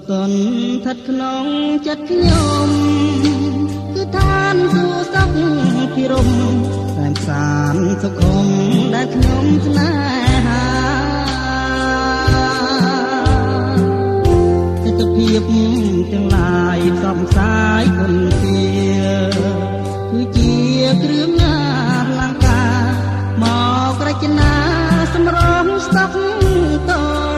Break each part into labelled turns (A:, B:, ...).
A: តនឋិតក្នុងចិត្តខ្ញុំគឺឋានសួគ៌សុខភិរមតែផ្សានសុខុមដែលខ្ញុំស្នេហាទិដ្ឋភាពទាំងឡាយផ្សំផ្សាយគុណជាគឺជាគ្រឿងណាលង្ការមករចនាសម្រងស្តុកតន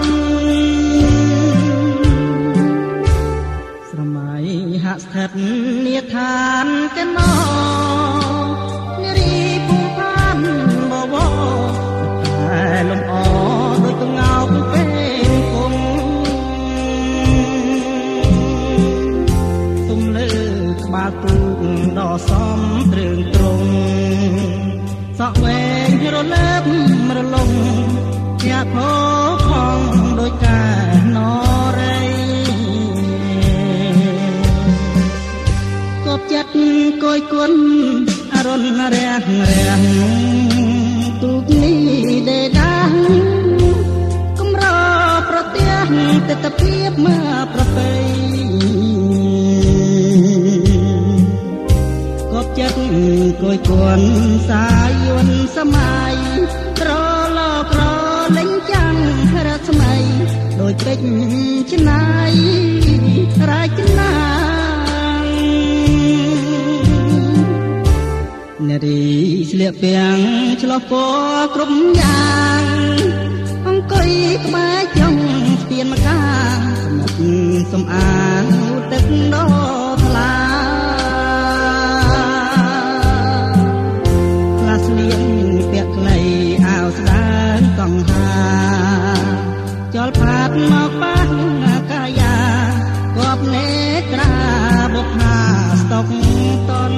A: ស្រមៃហាក់ស្ថិតនាឋានកណោនារីភូផានបវតែលំអដូចកងោកពេលគង់ទុំលើក្បាលទូកដ៏សំទ្រឿងទ្រង់សក់វែងរលើបរលងជាផោផងដូចកាណរៃគប់ចិត្តគយគុណអរុណរះទូកនេះដេដាស់កំរប្រទះទិដ្ឋភាពមកប្រពៃគប់ចិត្តគយគុណសាយយន្តសម័យត្រឡក្រលេងចាំងរស្មីដូចពេជ្រច្នៃរាជណានារីស្លៀកពាំងឆ្លុះពណ៌គ្រប់យ៉ាងអង្គុយក្បែរចុងស្ពានម្កាសម្រាប់សំអាងទឹកដ៏ថ្លាខ្លះស្លៀកពាក់ខ្លីអាវស្ដើងកង្ហាចលផាត់មកប៉ះកាយាគប់នេត្រាបុប្ផាស្តុកតន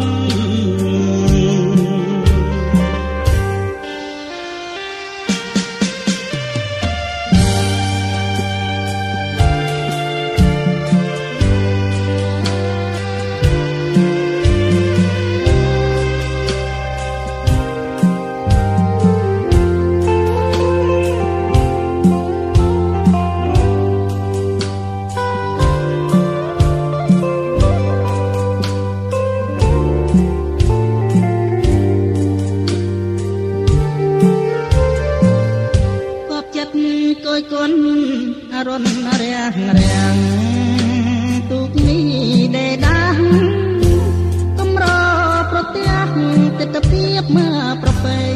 A: គុណអរុណរះទូកនេះដេដាស់កំរប្រទះទិដ្ឋភាពមកប្រពៃ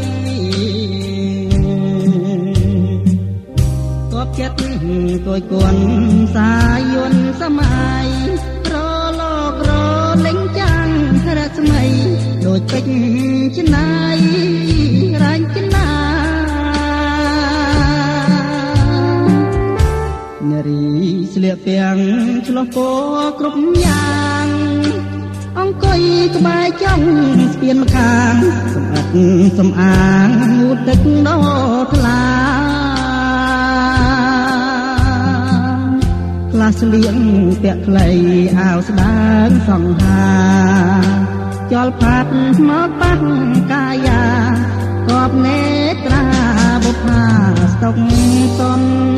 A: គប់ចិត្តគយគុណសាយយន្តសម័យរលករលេងចាំងរស្មីដូចពេជ្រច្នៃរាជណានារីស្លៀកពាំងឆ្លុះពណ៌គ្រប់យ៉ាងអង្គុយក្បែរចុងស្ពានម្ខាងសម្អាតសំអាងងូតទឹកដ៏ថ្លាខ្លះស្លៀកពាក់ខ្លីអាវស្ដើងសង្ហាចលផាត់មកប៉ះកាយាគប់នេត្រាបុប្ផាស្តុកតន